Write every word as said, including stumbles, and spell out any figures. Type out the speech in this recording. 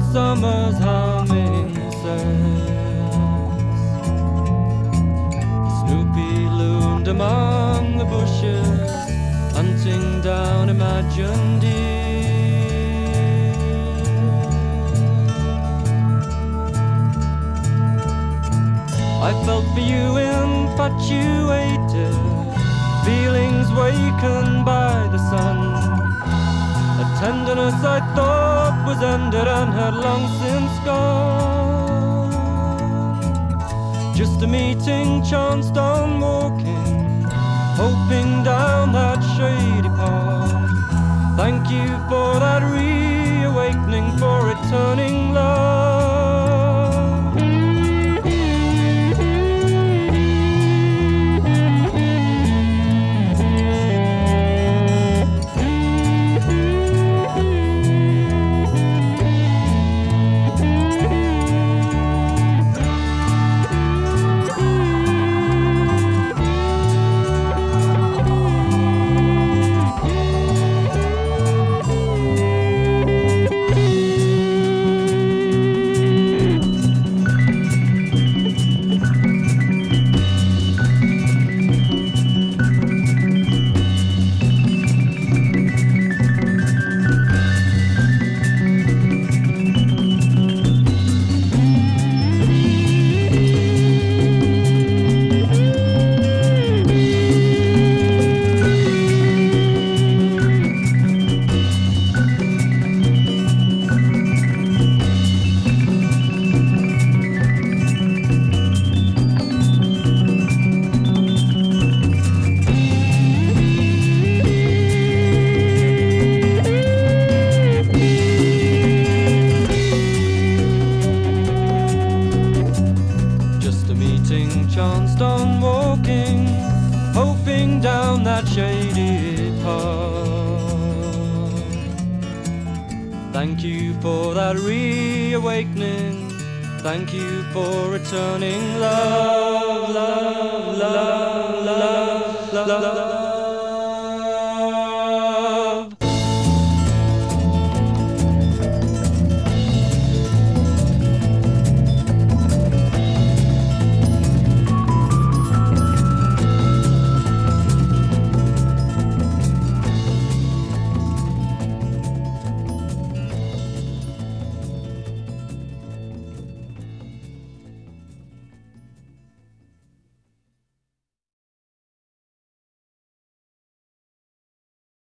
summer's humming says. Snoopy loomed among the bushes, hunting down imagined deer. I felt for you infatuated, feelings wakened by the sun. A tenderness I thought was ended and had long since gone. Just a meeting chanced on walking, hoping down that shady path. Thank you for that reawakening, for returning love. Chanced on walking, hoping down that shady path. Thank you for that reawakening. Thank you for returning love, love, love, love, love, love.